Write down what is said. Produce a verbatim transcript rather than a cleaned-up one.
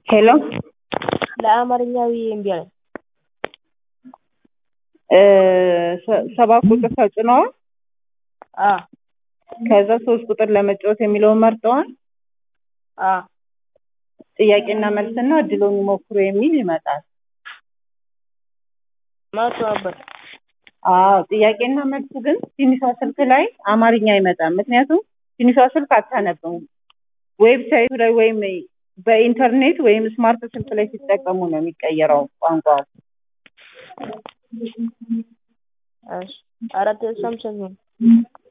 ሄሎ ለአማርኛዊ እምቢ አለኝ። እ ሰባት ቁጥር ተጭነዋል። አ ከዛ ሶስት ቁጥር ለመጫወት የሚለውን መርጠዋል። አ ጥያቄና መልስና እድሉን ይሞክሩ የሚል ይመጣል። ማስዋበት አዎ ጥያቄና መልሱ ግን ትንሿ ስልክ ላይ አማርኛ አይመጣም። ምክንያቱም ትንሿ ስልክ አታነብም። ዌብሳይቱ ላይ ወይም በኢንተርኔት ወይም ስማርት ስልክ ላይ ሲጠቀሙ ነው የሚቀየረው ቋንቋው። እሺ አራት ሳምሰንግ ነው።